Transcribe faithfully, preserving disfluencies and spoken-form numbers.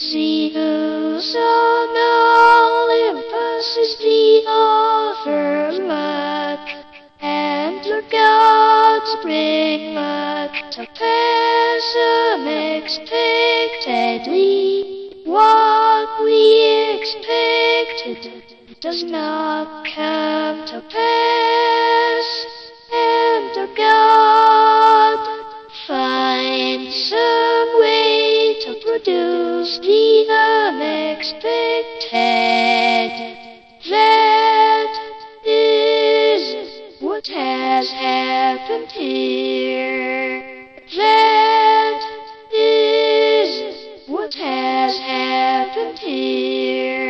Zeus on Olympus is the overlook, and your gods bring luck to pass unexpectedly. What we expected does not come to pass, and our God finds some way to produce the unexpected. That is what has happened here. That is what has happened here.